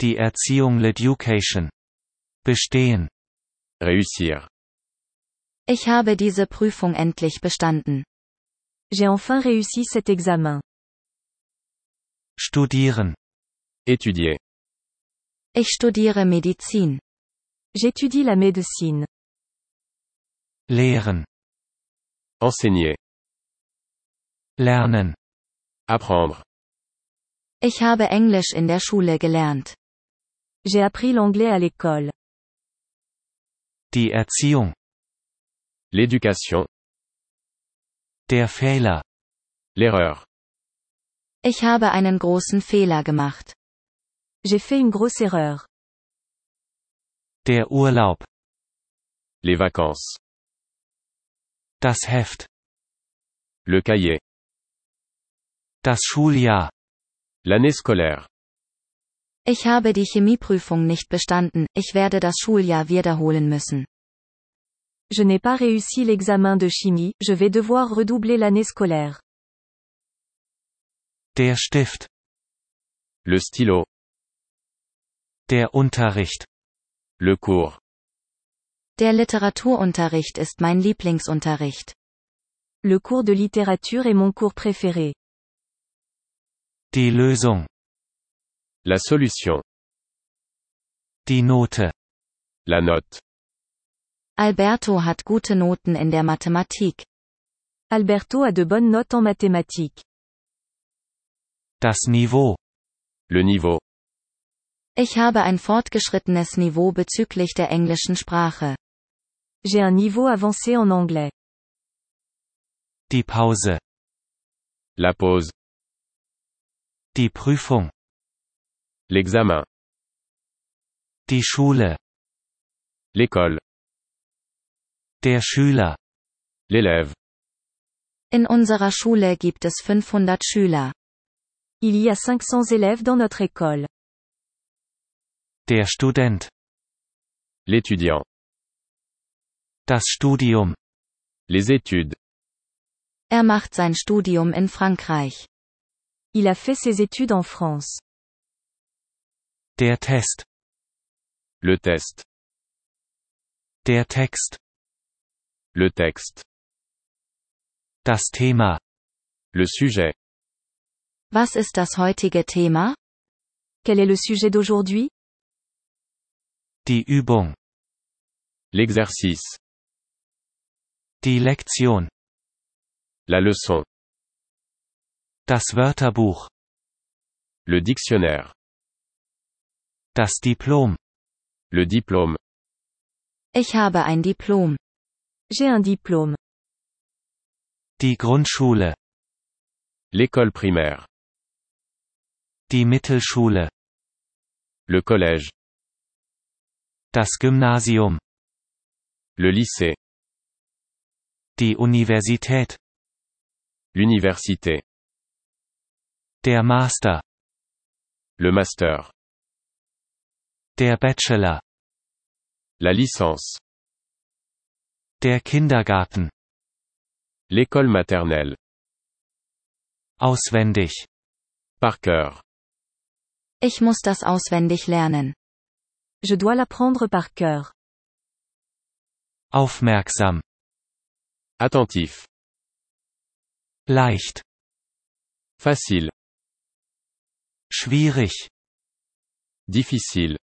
Die Erziehung l'Education. Bestehen. Réussir. Ich habe diese Prüfung endlich bestanden. J'ai enfin réussi cet examen. Studieren. Étudier. Ich studiere Medizin. J'étudie la médecine. Lehren. Enseigner. Lernen. Apprendre. Ich habe Englisch in der Schule gelernt. J'ai appris l'anglais à l'école. Die Erziehung. L'éducation. Der Fehler. L'erreur. Ich habe einen großen Fehler gemacht. J'ai fait une grosse erreur. Der Urlaub. Les vacances. Das Heft. Le cahier. Das Schuljahr. L'année scolaire. Ich habe die Chemieprüfung nicht bestanden, ich werde das Schuljahr wiederholen müssen. Je n'ai pas réussi l'examen de chimie, je vais devoir redoubler l'année scolaire. Der Stift. Le stylo. Der Unterricht. Le cours. Der Literaturunterricht ist mein Lieblingsunterricht. Le cours de littérature est mon cours préféré. Die Lösung. La solution. Die Note. La note. Alberto hat gute Noten in der Mathematik. Alberto a de bonnes notes en mathématiques. Das Niveau. Le niveau. Ich habe ein fortgeschrittenes Niveau bezüglich der englischen Sprache. J'ai un niveau avancé en anglais. Die Pause. La pause. Die Prüfung. L'examen. Die Schule. L'école. Der Schüler. L'élève. In unserer Schule gibt es 500 Schüler. Il y a 500 élèves dans notre école. Der Student. L'étudiant. Das Studium. Les études. Er macht sein Studium in Frankreich. Il a fait ses études en France. Der Test. Le test. Der Text. Le texte. Das Thema. Le sujet. Was ist das heutige Thema? Quel est le sujet d'aujourd'hui? Die Übung. L'exercice. Die Lektion. La leçon. Das Wörterbuch. Le dictionnaire. Das Diplom. Le diplôme. Ich habe ein Diplom. J'ai un diplôme. Die Grundschule. L'école primaire. Die Mittelschule. Le collège. Das Gymnasium. Le lycée. Die Universität. L'université. Der Master. Le master. Der Bachelor. La licence. Der Kindergarten. L'école maternelle. Auswendig. Par cœur. Ich muss das auswendig lernen. Je dois l'apprendre par cœur. Aufmerksam. Attentif. Leicht. Facile. Schwierig. Difficile.